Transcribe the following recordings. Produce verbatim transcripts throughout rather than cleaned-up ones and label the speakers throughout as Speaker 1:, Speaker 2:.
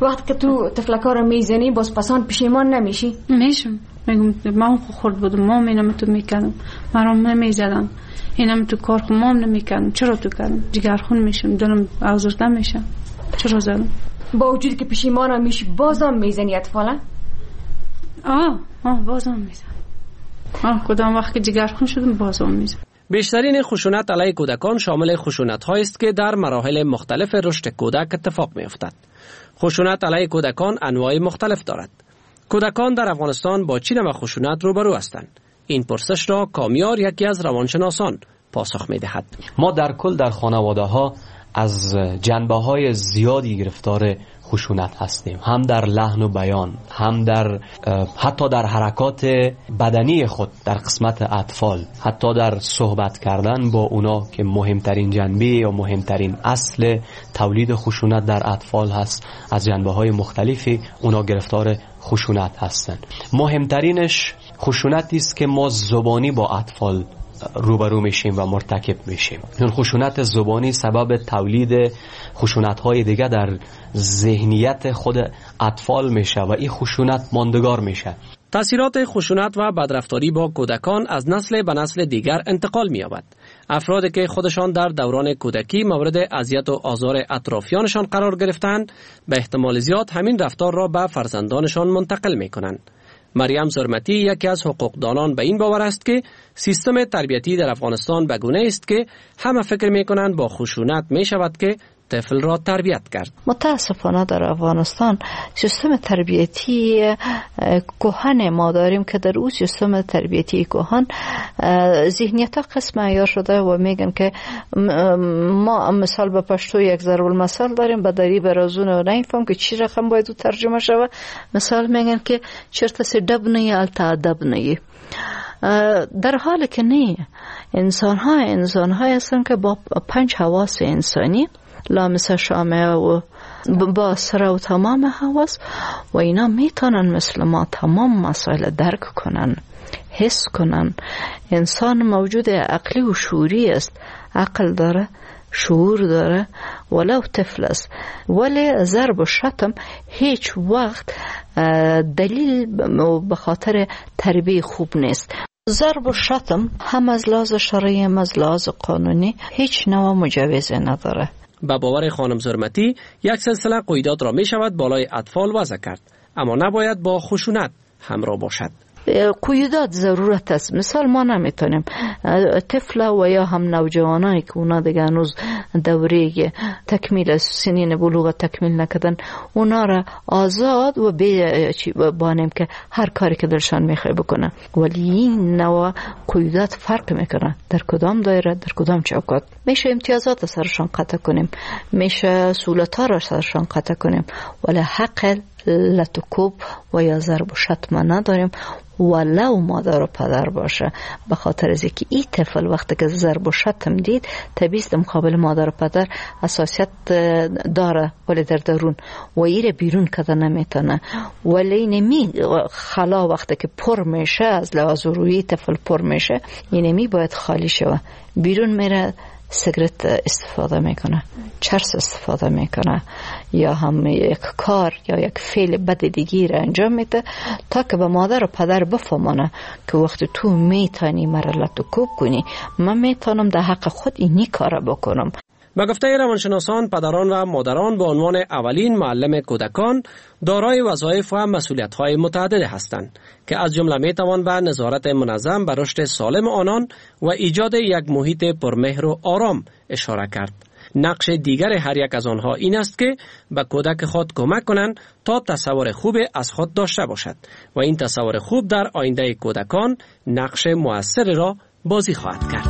Speaker 1: وقتی که تو تفلکا رو میزنی باز پسان پشیمان نمیشی؟
Speaker 2: میشم. میگم من خورد بودم، مام اینم تو میکردم، مرام نمیزدم، اینم تو کار خود مام نمیکردم، چرا تو کردم؟ جگرخون میشم، دلم آزرده میشم، چرا زدم؟
Speaker 1: با وجود که پشیمان میشی بازم میزنی اطفالا؟
Speaker 2: آه آه بازم میزنم. آه کدام وقت که جگرخون شدم بازم میزنم.
Speaker 3: بیشترین خشونت علیه کودکان شامل خشونت‌هایی است که در مراحل مختلف رشد کودک اتفاق می‌افتد. خشونت علیه کودکان انواع مختلف دارد. کودکان در افغانستان با چه نوع خشونت روبرو هستند؟ این پرسش را کامیار یکی از روانشناسان پاسخ می‌دهد.
Speaker 4: ما در کل در خانواده‌ها از جنبه‌های زیادی گرفتار خشونت هستیم، هم در لحن و بیان، هم در حتی در حرکات بدنی خود در قسمت اطفال، حتی در صحبت کردن با اونا که مهمترین جنبه یا مهمترین اصل تولید خشونت در اطفال هست. از جنبه‌های مختلفی اونا گرفتار خشونت هستند. مهمترینش خشونتی است که ما زبانی با اطفال روبرو میشیم و مرتکب میشیم. این خشونت زبانی سبب تولید خشونت‌های دیگه در ذهنیت خود اطفال میشه و این خشونت ماندگار میشه.
Speaker 3: تأثیرات خشونت و بدرفتاری با کودکان از نسل به نسل دیگر انتقال می‌یابد. افرادی که خودشان در دوران کودکی مورد اذیت و آزار اطرافیانشان قرار گرفتند، به احتمال زیاد همین رفتار را به فرزندانشان منتقل می‌کنند. مریم زرمتی یکی از حقوقدانان به این باور است که سیستم تربیتی در افغانستان به گونه است که همه فکر می‌کنند با خشونت می‌شود که طفل را تربیت کرد.
Speaker 5: متاسفانه در افغانستان سیستم تربیتی کهن ما داریم که در اون سیستم تربیتی کهن ذهنیت قسم عیار شده و میگن که ما مثال به پشتو یک ضرب المثل داریم، به دری برازون و نمیفهم که چی رقم باید ترجمه شود. مثال میگن که چرت سی دب نه التا ادب نه، در حالی که نه. انسان ها انسان ها هستن که با پنج حواس انسانی لامس شامه و با سر و تمام حواس و اینا میتونن مثل ما تمام مسائل درک کنن، حس کنن. انسان موجود عقلی و شعوری است، عقل داره، شعور داره، ولو طفل است. ولی ضرب و شتم هیچ وقت دلیل به خاطر تربیه خوب نیست. ضرب و شتم هم از لحاظ شرعی هم از لحاظ قانونی هیچ نوع مجوز نداره.
Speaker 3: با باور خانم زرمتی یک سلسله قیودات را می شود بالای اطفال وضع کرد، اما نباید با خشونت همراه باشد.
Speaker 5: قیودات ضرورت است. مثال ما نمیتونیم طفل و یا هم نوجوانایی که اونا دیگه هنوز دوره تکمیل سنین بلوغ تکمیل نکردن، اونا را آزاد و بانیم که هر کاری که دلشان میخواه بکنن. ولی این نوع قیودات فرق میکنن در کدام دایره، در کدام چوکات. میشه امتیازات سرشان قطع کنیم، میشه سهولت‌ها را سرشان قطع کنیم، ولی حق لطکوب و یا ضرب و شتم نداریم، ولو مادر و پدر باشه. به خاطر از اینکه این طفل وقتی که ضرب و شتم دید طبیعی مقابل مادر و پدر اساسیت داره، ولی در درون و ایره بیرون کده نمیتونه. ولی نمی خلا وقتی که پر میشه، از لحاظ روحی طفل پر میشه، اینمی باید خالی شوه. بیرون میره سیگرت استفاده میکنه، چرس استفاده میکنه، یا هم یک کار یا یک فعل بد دیگی را انجام میده تا که به مادر و پدر بفهمونه که وقتی تو میتونی مرلت و کوب کنی، من میتونم در حق خود اینی کار بکنم.
Speaker 3: به گفته روانشناسان، پدران و مادران به عنوان اولین معلم کودکان دارای وظایف و مسئولیت‌های متعدد هستند که از جمله میتوان به نظارت منظم بر رشد سالم آنان و ایجاد یک محیط پرمهر و آرام اشاره کرد. نقش دیگر هر یک از آنها این است که به کودک خود کمک کنند تا تصور خوب از خود داشته باشد و این تصور خوب در آینده کودکان نقش مؤثر را بازی خواهد کرد.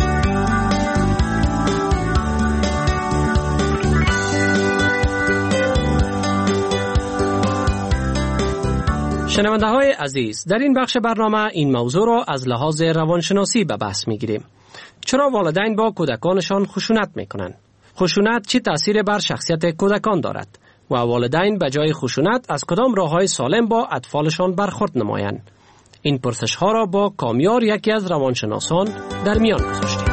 Speaker 3: شنونده های عزیز، در این بخش برنامه این موضوع را از لحاظ روانشناسی به بحث می گیریم. چرا والدین با کودکانشان خشونت می کنند؟ خشونت چه تأثیر بر شخصیت کودکان دارد؟ و والدین به جای خشونت از کدام راه‌های سالم با اطفالشان برخورد نمایند؟ این پرسش ها را با کامیار یکی از روانشناسان در میان گذاشتیم.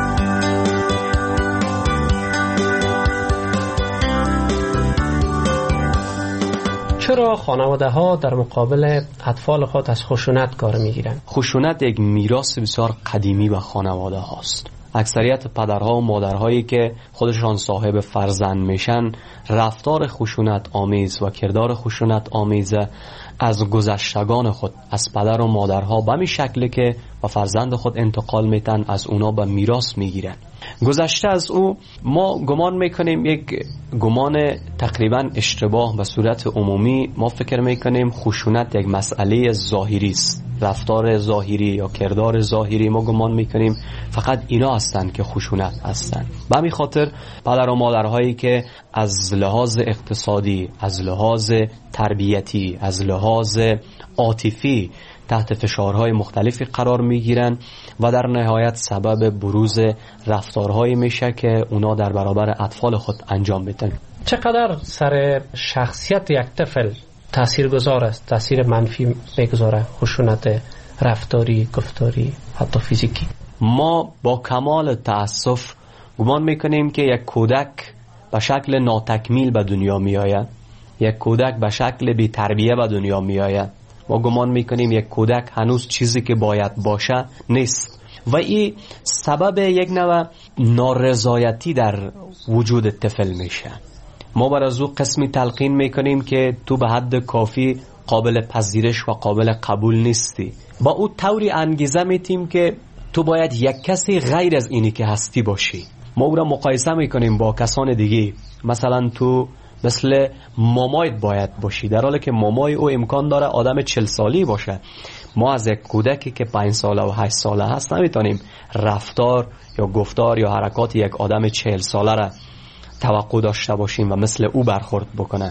Speaker 3: چرا خانواده ها در مقابل اطفال خود از خشونت کار میگیرند؟
Speaker 4: خشونت یک میراث بسیار قدیمی به خانواده هاست. اکثریت پدرها و مادرهایی که خودشان صاحب فرزند میشن رفتار خشونت آمیز و کردار خشونت آمیز از گذشتگان خود، از پدر و مادرها به می شکلی که و فرزند خود انتقال میتن از اونا به میراث میگیرن. گذشته از او ما گمان میکنیم یک گمان تقریبا اشتباه. به صورت عمومی ما فکر میکنیم خشونت یک مسئله ظاهری است، رفتار ظاهری یا کردار ظاهری. ما گمان میکنیم فقط اینا هستند که خشونت هستند. به همین خاطر پدر و مادرهایی که از لحاظ اقتصادی، از لحاظ تربیتی، از لحاظ عاطفی تحت فشارهای مختلفی قرار میگیرن و در نهایت سبب بروز رفتارهایی میشه که اونا در برابر اطفال خود انجام میدن.
Speaker 3: چقدر سر شخصیت یک طفل تأثیر گذار است، تأثیر منفی میگذاره خشونت رفتاری، گفتاری، حتی فیزیکی؟
Speaker 4: ما با کمال تأسف گمان میکنیم که یک کودک به شکل ناتکمیل به دنیا میآید، یک کودک به شکل بی تربیه به دنیا میآید. ما گمان میکنیم یک کودک هنوز چیزی که باید باشه نیست و این سبب یک نوع نارضایتی در وجود طفل میشه. ما بر از او قسمی تلقین میکنیم که تو به حد کافی قابل پذیرش و قابل قبول نیستی. با او طوری انگیزه میتیم که تو باید یک کسی غیر از اینی که هستی باشی. ما او را مقایسه میکنیم با کسان دیگه. مثلا تو مثل مامایت باید باشی، در حالی که مامای او امکان داره آدم چل سالی باشه. ما از یک کودکی که پنج ساله و هشت ساله هست نمیتونیم رفتار یا گفتار یا حرکات یک آدم چهل ساله را توقع داشته باشیم و مثل او برخورد بکنه.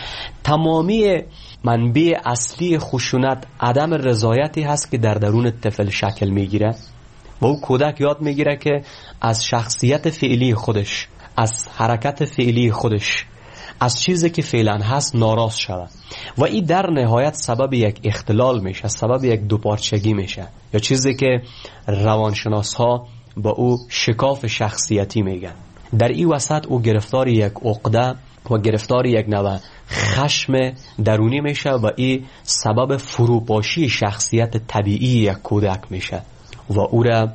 Speaker 4: تمامی منبع اصلی خشونت عدم رضایتی هست که در درون طفل شکل میگیره و او کودک یاد میگیره که از شخصیت فعلی خودش، از حرکت فعلی خودش، از چیزی که فعلا هست ناراض شود و این در نهایت سبب یک اختلال میشه، سبب یک دوپارچگی میشه، یا چیزی که روانشناس ها با او شکاف شخصیتی میگن. در این وسط او گرفتار یک عقده و گرفتار یک نوع خشم درونی میشه و این سبب فروپاشی شخصیت طبیعی یک کودک میشه و او را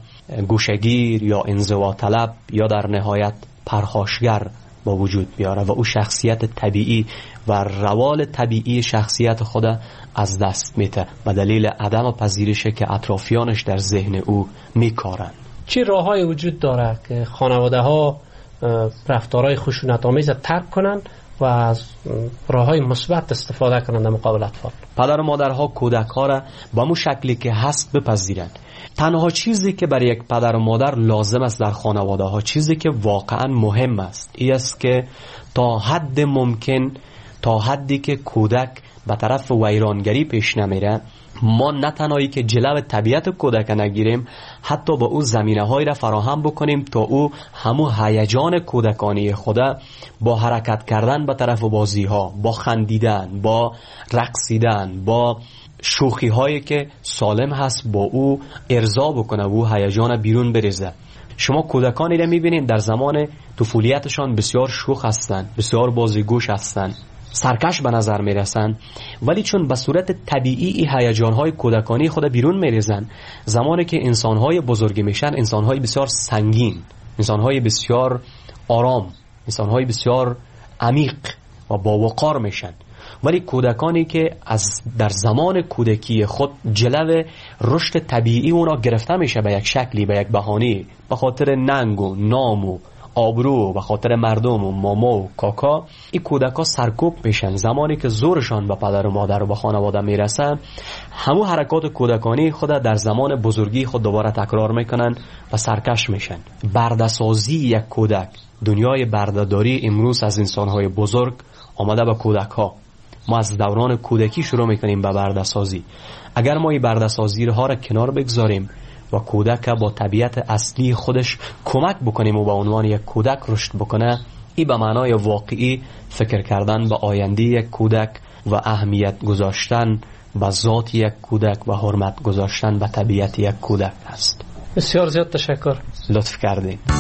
Speaker 4: گوشگیر یا انزوا طلب یا در نهایت پرخاشگر با وجود بیاره و او شخصیت طبیعی و روال طبیعی شخصیت خود از دست میده به دلیل عدم پذیرشی که اطرافیانش در ذهن او میکارن.
Speaker 3: چه راههای وجود داره که خانواده ها رفتارهای خشونت آمیز ترک کنن و از راههای مثبت استفاده کنند در مقابل اطفال؟
Speaker 4: پدر و مادرها کودک ها را با مو شکلی که هست بپذیرند. تنها چیزی که برای یک پدر و مادر لازم است در خانواده ها، چیزی که واقعا مهم است، این است که تا حد ممکن، تا حدی که کودک به طرف ویرانگری پیش نمیره، ما نه تنهایی که جلو طبیعت کودک نگیریم، حتی با او زمینه هایی را فراهم بکنیم تا او همو هیجان کودکانی خدا با حرکت کردن به طرف بازی ها، با خندیدن، با رقصیدن، با شوخی هایی که سالم هست با او ارضا بکنه و او هیجان بیرون بریزه. شما کودکانی را میبینید در زمان طفولیتشان بسیار شوخ هستند، بسیار بازیگوش هستند، سرکش به نظر میرسن، ولی چون به صورت طبیعی هیجان‌های کودکانی خود بیرون میریزن، زمانی که انسان‌های بزرگی میشن، انسان‌های بسیار سنگین، انسان‌های بسیار آرام، انسان‌های بسیار عمیق و با وقار میشن. ولی کودکانی که از در زمان کودکی خود جلو رشد طبیعی اونا گرفته میشه به یک شکلی، به یک بهانه، به خاطر ننگ و نام و آبرو، به خاطر مردم و ماما و کاکا، این کودکا سرکوب میشن. زمانی که زورشان به پدر و مادر و به خانواده میرسن، همو حرکات کودکانی خود در زمان بزرگی خود دوباره تکرار میکنن و سرکش میشن. برده‌سازی یک کودک، دنیای برده‌داری امروز از انسانهای بزرگ آمده به کودک ها. ما از دوران کودکی شروع میکنیم به برده‌سازی. اگر ما این برده‌سازی ها را کنار بگذاریم و کودک با طبیعت اصلی خودش کمک بکنیم و به عنوان یک کودک رشد بکنه، این به معنای واقعی فکر کردن به آینده یک کودک و اهمیت گذاشتن به ذات یک کودک و حرمت گذاشتن به طبیعت یک کودک است.
Speaker 3: بسیار زیاد تشکر،
Speaker 4: لطف کردین.